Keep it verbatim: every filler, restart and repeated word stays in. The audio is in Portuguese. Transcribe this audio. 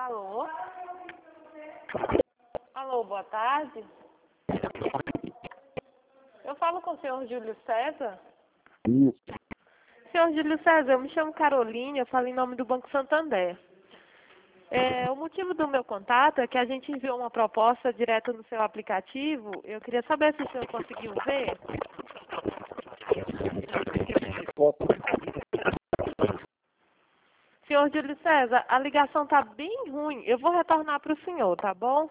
Alô? Alô, boa tarde. Eu falo com o senhor Júlio César? Isso. Senhor Júlio César, eu me chamo Carolina, eu falo em nome do Banco Santander. É, o motivo do meu contato é que a gente enviou uma proposta direto no seu aplicativo. Eu queria saber se o senhor conseguiu ver. Senhor Júlio César, a ligação tá bem ruim. Eu vou retornar para o senhor, tá bom?